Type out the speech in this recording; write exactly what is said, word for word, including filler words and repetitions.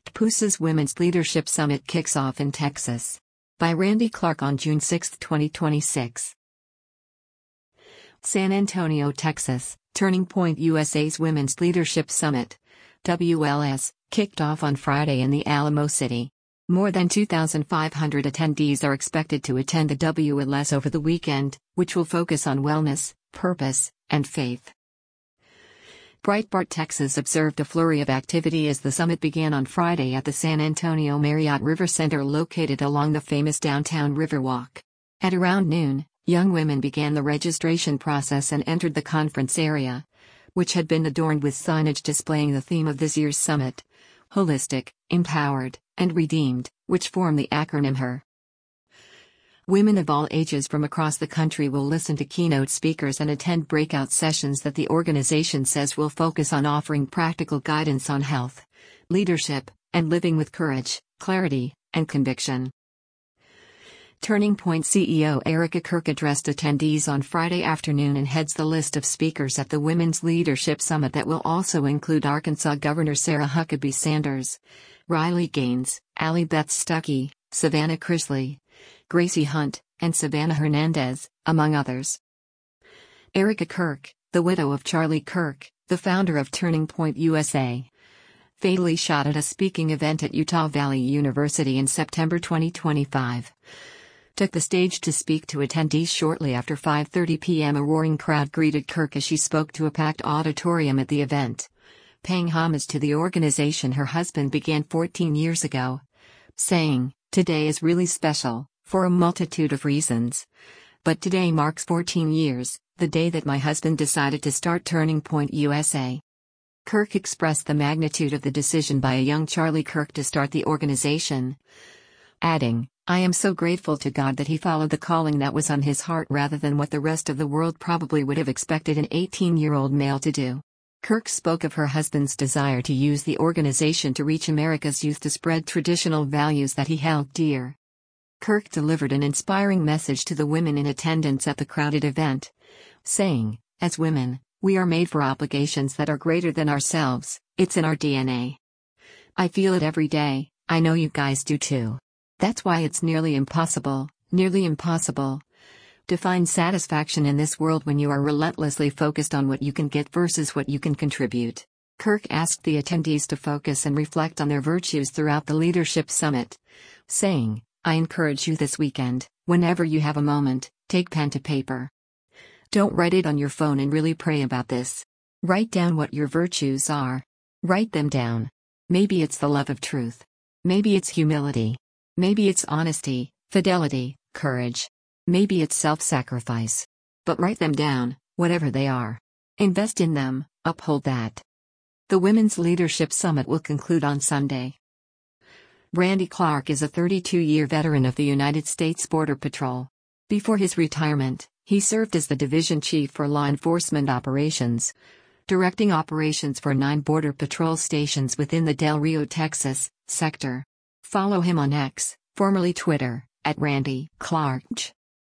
P U S's Women's Leadership Summit kicks off in Texas. By Randy Clark on June sixth, twenty twenty-six. San Antonio, Texas, Turning Point U S A's Women's Leadership Summit, W L S, kicked off on Friday in the Alamo City. More than two thousand five hundred attendees are expected to attend the W L S over the weekend, which will focus on wellness, purpose, and faith. Breitbart Texas observed a flurry of activity as the summit began on Friday at the San Antonio Marriott River Center located along the famous downtown Riverwalk. At around noon, young women began the registration process and entered the conference area, which had been adorned with signage displaying the theme of this year's summit: Holistic, Empowered, and Redeemed, which form the acronym H E R. Women of all ages from across the country will listen to keynote speakers and attend breakout sessions that the organization says will focus on offering practical guidance on health, leadership, and living with courage, clarity, and conviction. Turning Point C E O Erica Kirk addressed attendees on Friday afternoon and heads the list of speakers at the Women's Leadership Summit that will also include Arkansas Governor Sarah Huckabee Sanders, Riley Gaines, Allie Beth Stuckey, Savannah Chrisley, Gracie Hunt, and Savannah Hernandez, among others. Erica Kirk, the widow of Charlie Kirk, the founder of Turning Point U S A, fatally shot at a speaking event at Utah Valley University in September twenty twenty-five, took the stage to speak to attendees shortly after five thirty p m A roaring crowd greeted Kirk as she spoke to a packed auditorium at the event, paying homage to the organization her husband began fourteen years ago, saying, "Today is really special, for a multitude of reasons. But today marks fourteen years, the day that my husband decided to start Turning Point U S A." Kirk expressed the magnitude of the decision by a young Charlie Kirk to start the organization, adding, "I am so grateful to God that he followed the calling that was on his heart rather than what the rest of the world probably would have expected an eighteen-year-old male to do." Kirk spoke of her husband's desire to use the organization to reach America's youth to spread traditional values that he held dear. Kirk delivered an inspiring message to the women in attendance at the crowded event, saying, "As women, we are made for obligations that are greater than ourselves, it's in our D N A. I feel it every day, I know you guys do too. That's why it's nearly impossible, nearly impossible, to find satisfaction in this world when you are relentlessly focused on what you can get versus what you can contribute." Kirk asked the attendees to focus and reflect on their virtues throughout the Leadership Summit, saying, "I encourage you this weekend, whenever you have a moment, take pen to paper. Don't write it on your phone and really pray about this. Write down what your virtues are. Write them down. Maybe it's the love of truth. Maybe it's humility. Maybe it's honesty, fidelity, courage. Maybe it's self-sacrifice. But write them down, whatever they are. Invest in them, uphold that." The Women's Leadership Summit will conclude on Sunday. Randy Clark is a thirty-two-year veteran of the United States Border Patrol. Before his retirement, he served as the Division Chief for Law Enforcement Operations, directing operations for nine Border Patrol stations within the Del Rio, Texas, sector. Follow him on X, formerly Twitter, at Randy Clark.